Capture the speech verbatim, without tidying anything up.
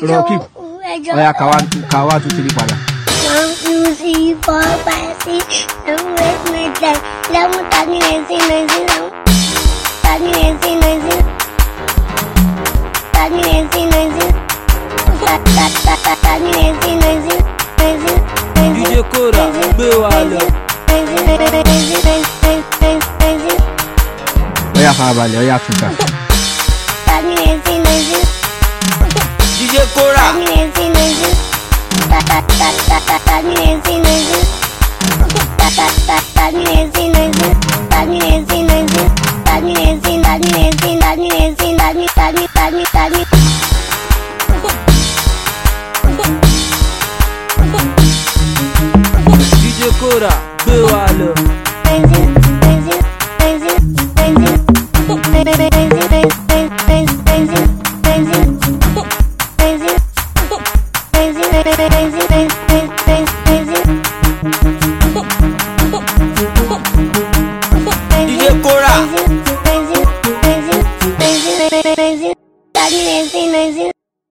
Rọ keep. Oya kawa kawa tu tiri padà. One, two, three, four, five, six, seven, eight, nine, ten, eleven, twelve, thirteen, fourteen, fifteen, sixteen, seventeen, eighteen, nineteen, eighteen, nineteen, D J Kora gbé wa lọ. Oya farabalẹ̀, oya túká. D J Kora. D J Kora gbé wa lọ. D J Kora.